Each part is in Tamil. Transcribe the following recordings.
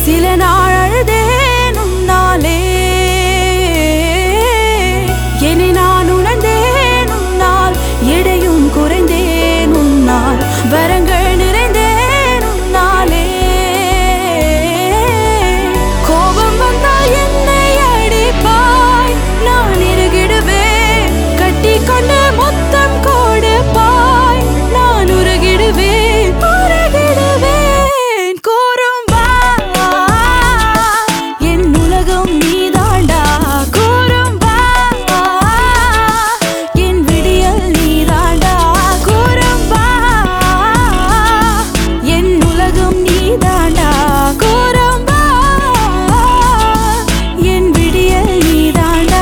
சில நாள் அழுதேன் உன்னாலே என்னை நான் உணர்ந்தேன் உன்னால் எடையும் குறைந்தேன் உன்னால் வரங்கள் நிறைந்தேன் உன்னாலே கோபம் வந்தால் என்னை அடிப்பாய் நான் இறுகிடுவேன் கட்டிக்கொண்டு முத்தம் கொடுப்பாய் நான் உருகிடுவேன் கூறும் வா என் உலகம் நீதாண்டா கூறும் வா என் விடியல் நீதாண்டா கூறும் வா என் உலகம் நீதாண்டா கூறும் வா என் விடியல் நீதாண்டா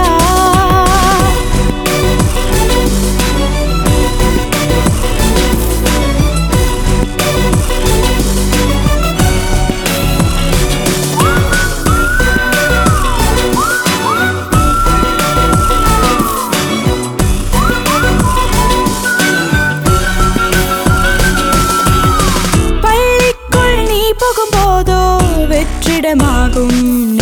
பள்ளிக்குள் நீ போகும்போதோ வெற்றிடமாகும்